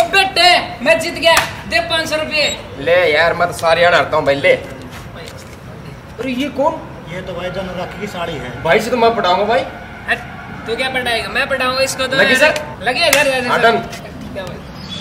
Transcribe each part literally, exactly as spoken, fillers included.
बेटे मैं जीत गया, दे पाँच सौ रुपये। ले यार मैं तो सारी हड़ता हूँ भाई, ले। अरे ये कौन? ये तो भाई जन राखी की साड़ी है। भाई से तो मैं पढ़ाऊंगा भाई। तू क्या पढ़ाएगा? मैं पढ़ाऊंगा इसको तो। लगी सर? लगे घर जाने हाँ, डन। ठीक है भाई।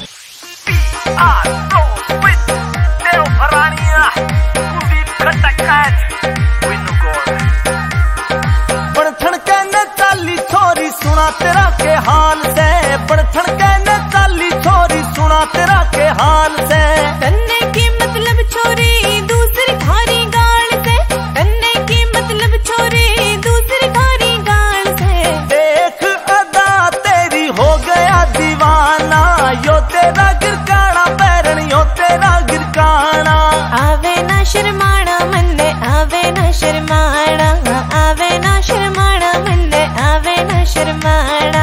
बड़थन कहने चाली छोरी सुना तेरा के हाल से, बड़थन कहने चाली छोरी सुना तेरा के हाल से। तन्ने की मतलब छोरी दूसरी थारी गाल से, तन्ने की मतलब छोरी दूसरी थारी गाल से। देख अदा तेरी हो गया दीवाना, यो तेरा गिरकाना पैरन यो तेरा गिरकाना। आवे ना शर्माना मन्ने आवे ना शर्माना, आवे ना शर्माना मन्ने आवे ना शर्माना।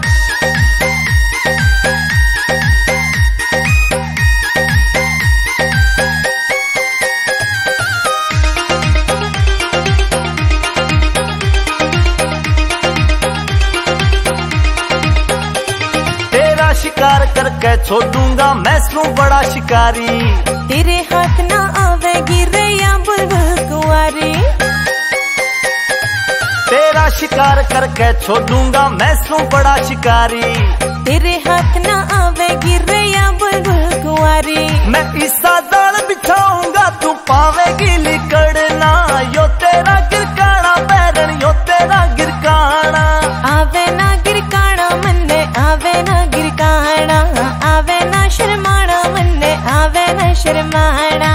तेरा शिकार करके छोड़ूंगा मैं सू बड़ा शिकारी। तेरे हाथ ना आवेगी रैया बुलबुल कुंवारी। तेरा शिकार करके छोड़ूंगा मैं सू बड़ा शिकारी। तेरे हाथ ना आवेगी रैया बुलबुल कुंवारी। मैं ईसा जाल बिछाऊंगा तू पावेगी लिकड़ना, यो तेरा गिरकाना पैरन यो तेरा गिरकाना। आवे ना गिरकाना मन्ने आवे ना गिरकाना, आवे ना शर्माना मन्ने आवे ना शर्माना।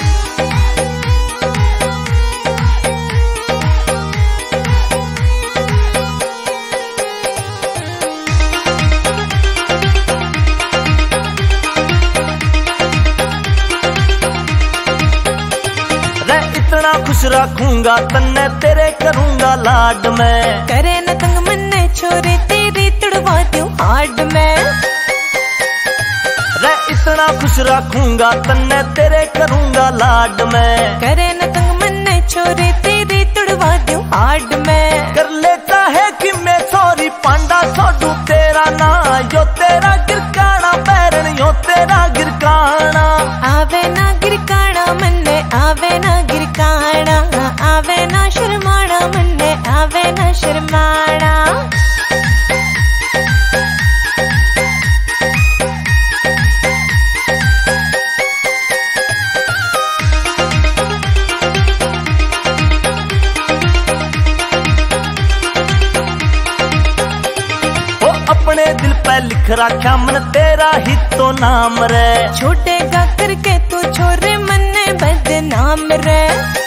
रे इतना खुश रखूंगा तन्ने तेरे करूंगा लाड में। करे न तंग मन्ने छोरे तेरी तुड़वा दूं हाड में। रे इतना खुश रखूंगा तन्ने तेरे करूंगा लाड में। करे न तंग मन्ने छोरे तेरी तुड़वा दूं हाड में। कर लेता है कि मैं छोरी पांडा छोड़ू तेरा ना, यो तेरा गिरकाना पैरन यो तेरा गिरकाना। आवे ना गिरकाना मन्ने आवे ना गिरकाना, आवे ना शर्माना मन्ने आवे ना शर्माना। ओ अपने दिल पे लिख रखा मन तेरा ही तो नाम रे। छोटेगा करके तू छोरे मन्ने बदनाम रे।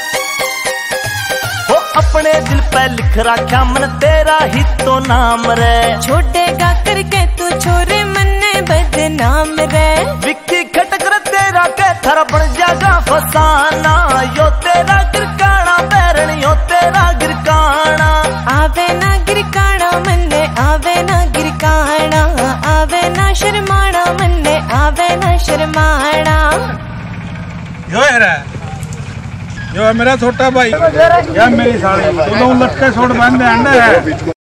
ओ अपने दिल पे लिख रखा मन तेरा ही तो नाम रे। छोटेगा करके तू छोरे मन्ने बदनाम रे। विक्की खटक रे तेरा के थर बन जागा फसाना, यो तेरा गिरकाना पैरन यो तेरा गिरकाना। आवे ना गिरकाना मन्ने आवे ना गिरकाना, आवे ना शर्माना मन्ने आवे ना शर्माना। यो है यो है मेरा छोटा भाई, या मेरी साड़ी दोनों लटके छोड़ बंद है।